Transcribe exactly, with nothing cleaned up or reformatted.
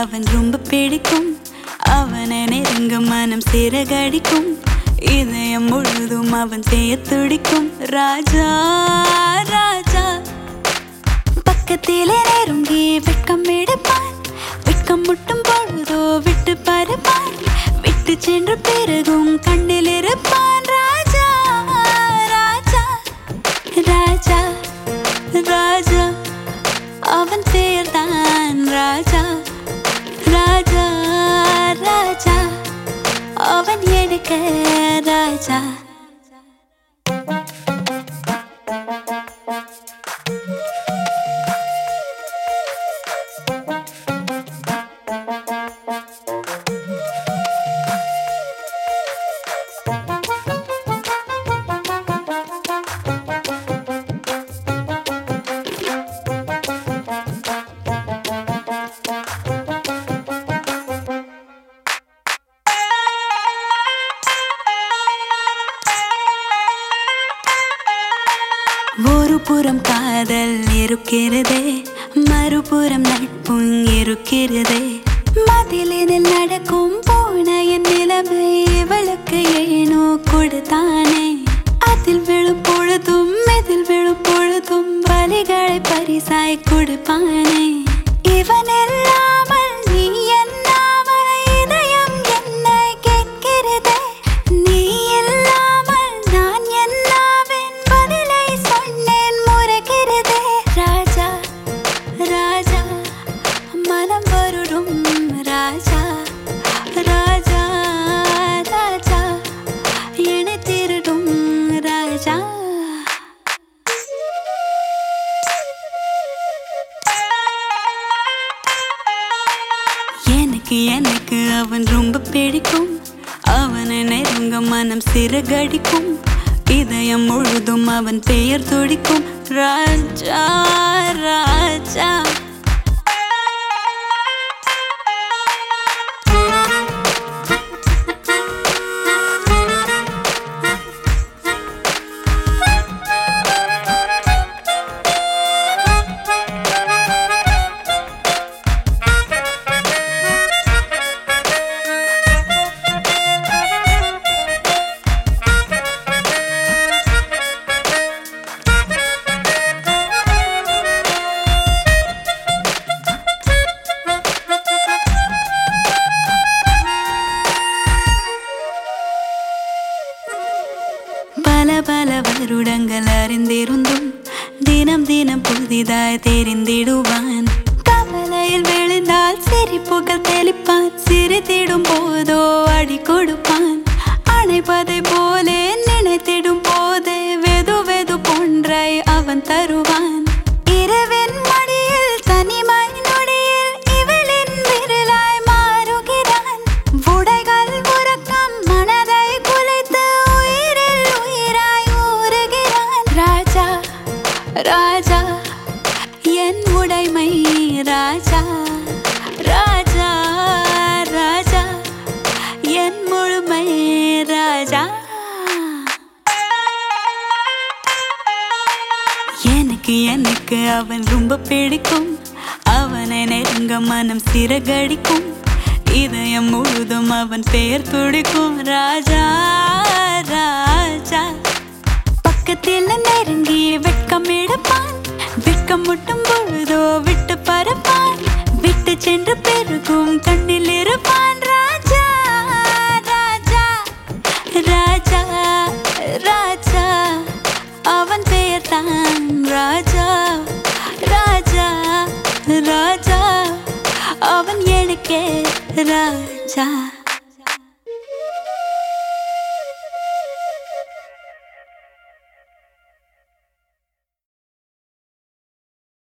அவன் ரொம்ப பிடிக்கும். அவனை நெருங்க மனம் சிறகடிக்கும். இதயம் முழுதும் அவன் செய்ய துடிக்கும். ராஜா ராஜா பக்கத்திலே நெருங்கி வெட்கம் எடுப்பான். வெட்கம் முட்டும் பொழுதோ விட்டு பருப்பான். விட்டு சென்ற பிறகும் கண்ணில் இருப்பான். ராஜா ராஜா ராஜா ராஜா அவன் பெயர்தான் ராஜா. ராஜா ராஜா அவன் எனக்கு ராஜா. ஒரு புறம் காதல் இருக்கிறதே, மறுபுறம் நட்பும் இருக்கிறதே. மதிலினில் நடக்கும் போன என் நிலைமை இவளுக்கு ஏனோ கொடுத்தானே. அதில் விழும் பொழுதும் இதில் விழும் பொழுதும் வலிகளை பரிசாய் கொடுப்பானே. இவன் இல்லாமல் நீ என்னாமல் இதயம் என்னை கேட்கிறதே. நீ இல்லாமல் நான் என்னாவேன் பதிலை சொன்னேன் முறைகிறதே. ராஜா ராஜா மனம் வருடும் ராஜா. ராஜா ராஜா என்னை திருடும் ராஜா. எனக்கு எனக்கு அவன் ரொம்ப பிடிக்கும். அவனை நெருங்க மனம் சிறகடிக்கும். இதயம் முழுதும் அவன் பெயர் துடிக்கும். ராஜா ராஜா பல பல வருடங்கள் அறிந்திருந்தும் தினம் தினம் புதிதாய் தெரிந்திடுவான். கவலையில் விழுந்தால் சிரிப்புகள் தெளிப்பான். சிரித்திடும் போதோ அடி கொடுப்பான். அணைப்பதை போலே நினைத்திடும் போதே வெது வெது போன்றை அவன் தருவான். இரவின் மடியில் தனிமை நொடியில் இவளின் விரலாய் மாறுகிறான். உடைகள் உறக்கம் மனதை குலைத்து உயிரில் உயிராய் ஊறுகிறான். ராஜா ராஜா என் உடைமை ராஜா. ராஜா ராஜா என் முழுமை ராஜா. எனக்கு எனக்கு அவன் ரொம்ப பிடிக்கும். அவனை நெருங்க மனம் சிறகடிக்கும். இதயம் முழுதும் அவன் பெயர் துடிக்கும். ராஜா ராஜா பக்கத்தில் நெருங்கி வெட்கம் எடுப்பான். வெட்கம் முட்டும் பொழுதோ விட்டு பரப்பான். விட்டு சென்று பெருகும் கண்ணில் இருப்பான். ராஜா ராஜா ராஜா ராஜா அவன் பெயர்தான் ராஜா. ராஜா ராஜா அவன் எனக்கே ராஜா.